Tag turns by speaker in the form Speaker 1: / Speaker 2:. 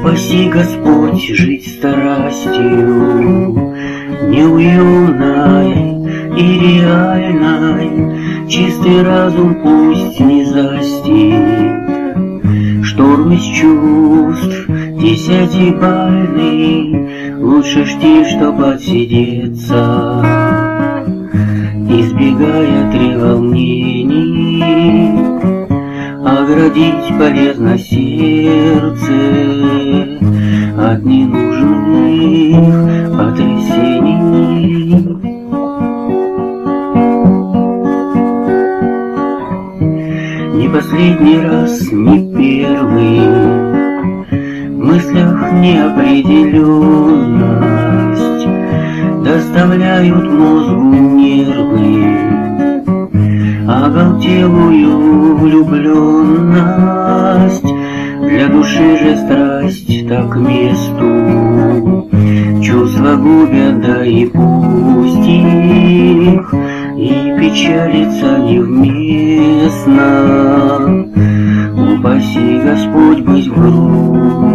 Speaker 1: Упаси Господь жить страстью неуемной и реальной, чистый разум пусть не застит. Шторм из чувств десятибальный, лучше жди, чтоб отсидеться, избегая треволнений. Оградить полезно сердце от ненужных потрясений. Не последний раз, не первый, в мыслях неопределенность доставляют мозгу нервы, оголтелую влюбленность. Для души же страсть так к месту, чувства губят, да и пусть их, и печалиться невместно. Упаси Господь быть грустным